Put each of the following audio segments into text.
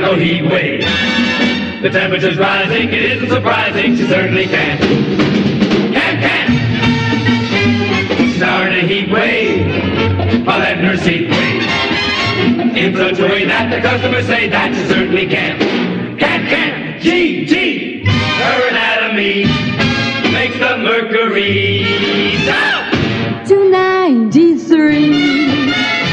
tropical heat wave. The temperature's rising, it isn't surprising, she certainly can. Start a heat wave, while letting her seat wave. In such a way that the customers say that she certainly can. G, her anatomy makes the mercury stop. 293.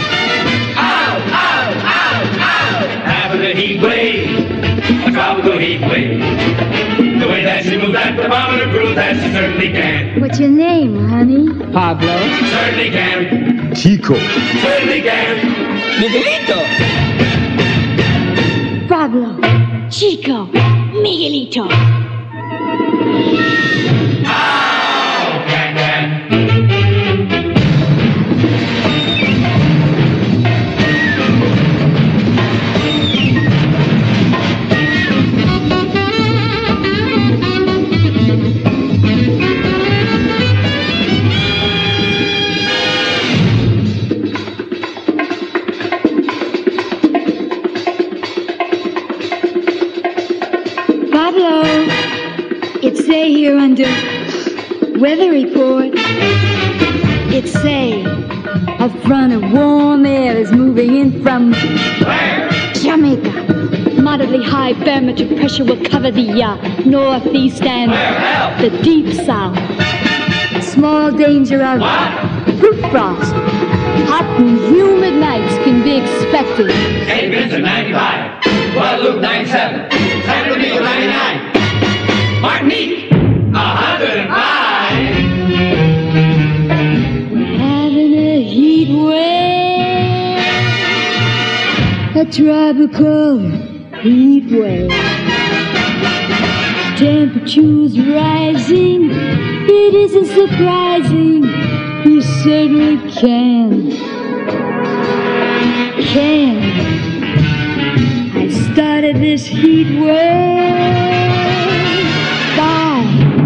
Having a heat wave, a tropical heat wave. The way that she moves that thermometer proves that she certainly can. What's your name, honey? Pablo. Certainly can. Chico. Certainly can. Miguelito. Pablo. Chico. Miguelito. Pablo, it say here under weather report, it say a front of warm air is moving in from Jamaica. Moderately high barometric pressure will cover the northeast and the deep south. Small danger of fruit frost. Hot and humid nights can be expected. St. Vincent 95, Guadeloupe 97, San Domingo 99, Martinique 105. We're having a heat wave, a tropical heat wave. Temperature's rising, it isn't surprising. You certainly can. I started this heat wave by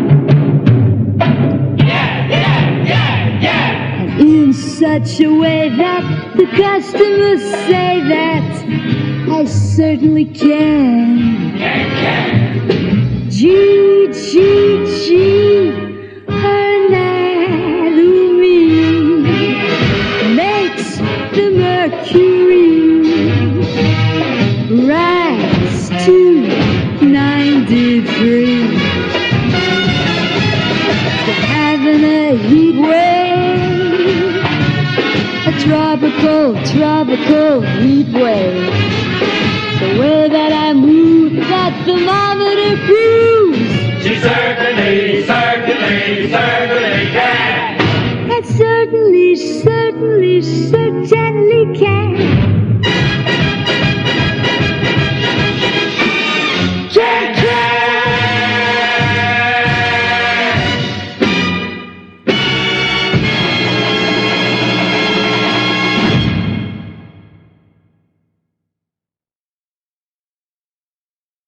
and in such a way that the customers say that I certainly can. G, her anatomy makes the mercury rise to 93. We're having a heat wave, a tropical heat wave. The way that I move, that thermometer proves. She certainly can. That's certainly